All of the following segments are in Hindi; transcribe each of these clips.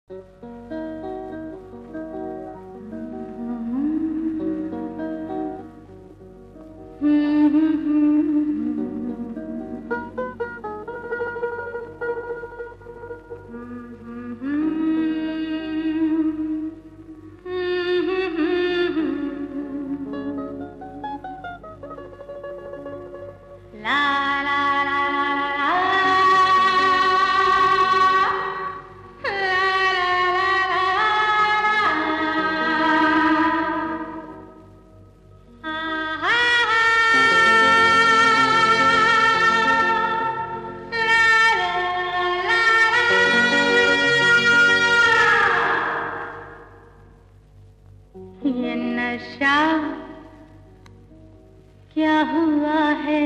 ये नशा क्या हुआ है,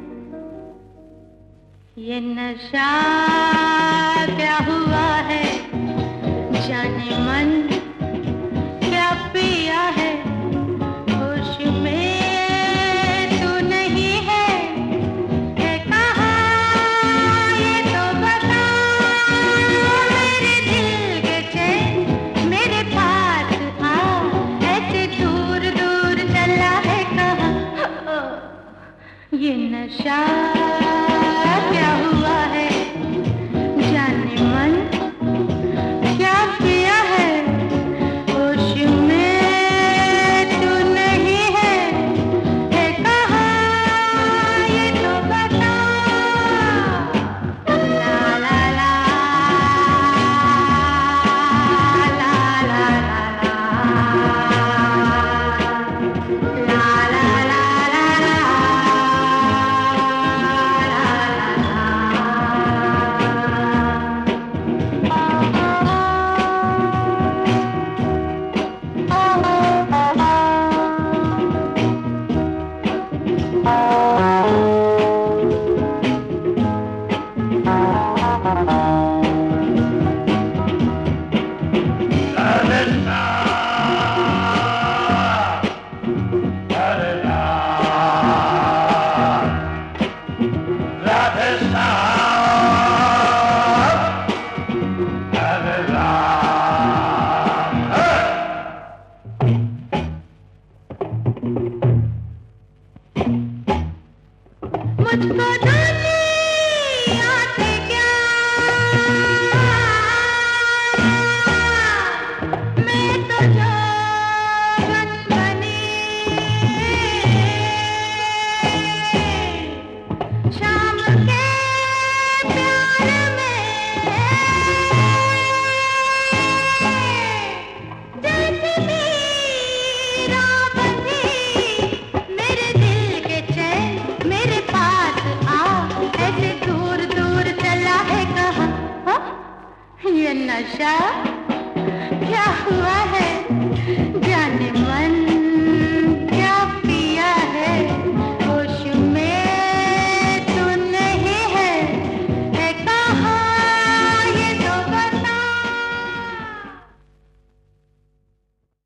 ये नशा क्या हुआ है, जाने मन क्या पिया है, होश में तू नहीं है कहाँ ये तो बता, मेरे दिल के चैन मेरे पास आ, ऐसे दूर दूर चला है कहाँ, ये नशा क्या हुआ है, जाने मन क्या पिया है, होश में तू नहीं है कहाँ ये तो बता, ला ला ला ला ला मुझको दुनिया से क्या, मैं तो जोगन बनी, शाम के प्यार में जैसे मीरा बंधी, मेरे दिल के चैन मेरे पास आ, ऐसे दूर दूर चला है कहाँ, ये नशा